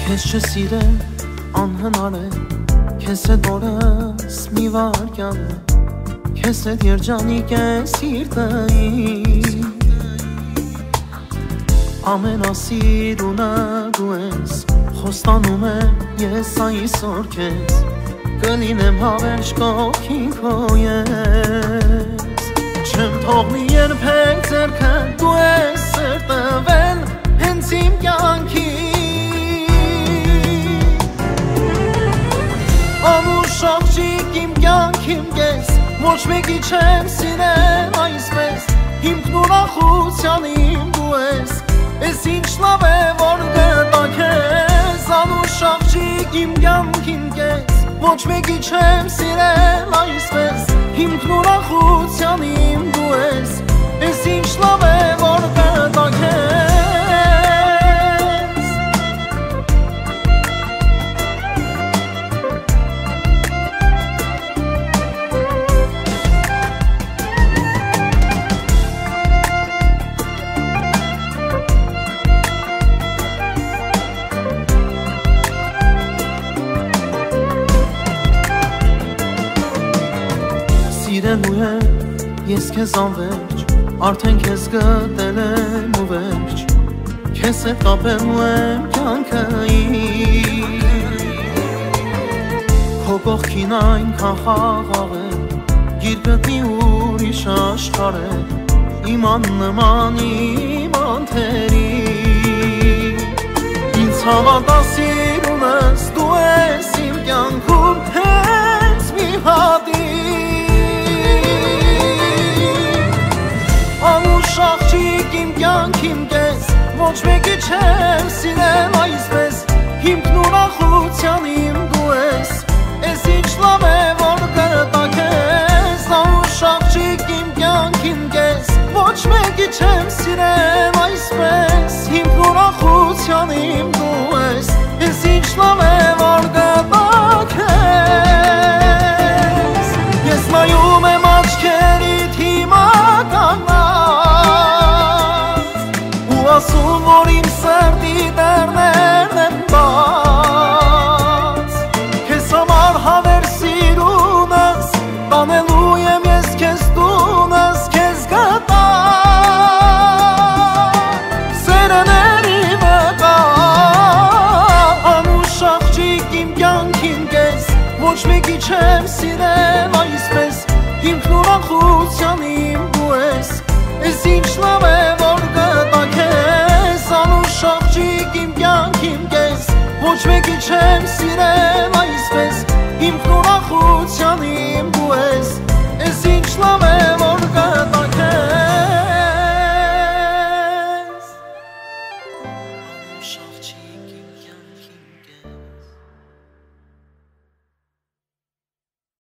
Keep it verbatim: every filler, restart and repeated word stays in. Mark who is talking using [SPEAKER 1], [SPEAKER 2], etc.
[SPEAKER 1] Քեզ չսիրել անհնար է, քեզ հետ օրս մի վարքյան է, քեզ հետ երջանիկ է սիրտը իմ, ամենասիրունը դու ես, խոստանում եմ ես այսօր քեզ, կլինեմ հավերժ կողքին քո ես, չեմ թողնի երբեք ձեռքը, դու ես սրտվել հենց իմ կյանքին, Աղջիկ իմ կյանքիմ կես, ոչ մեկի չեմ սիրել այսպես, հիմքն ուրախության իմ դու ես, ես ինչ լավ է որ գտա քեզ, անուշ աղջիկ իմ կյանքիմ կես, ոչ մեկի չեմ սիրել այսպես, հիմքն ուրախության իմ դու ես, ես ինչ լավ է որ գտա քեզ Սիրելու եմ ես քեզ անվերջ, արդեն քեզ գտել եմ ու վերջ, քեզ հետ կապելու եմ կյանքը իմ, քո կողքին այնքան խաղաղ է, գիրկըտնի ուրիշ աշխարհ է, իմ աննման իմ անթերի, ինձ հավատա սիրունս դու ես իմ կյանքում հենց մի հատի Աղջիկ իմ կյանքիմ կես, ոչ մեկի չեմ սիրել այսպես, հիմքն ուրախության իմ դու ես, ես ինչ լավ է որ գտա քեզ, անուշ աղջիկ իմ կյանքիմ կես, ոչ մեկի չեմ սիրել այսպես, հիմքն ուրախության իմ դու ես, ես ինչ լավ է որ գտա քեզ, ես նայում եմ աչքերիդ հիմա ասում որ իմ սրտի դռներն են բաց, քեզ համար հավեր սիրունս, տանելու եմ ես քեզ տունս, քեզ գտա սերների վրա, անուշ աղջիկ իմ կյանքին կես, ոչ մեկի չեմ սիրել այսպես, հիմքն ուրախության իմ դու ես, ես ինչ լավ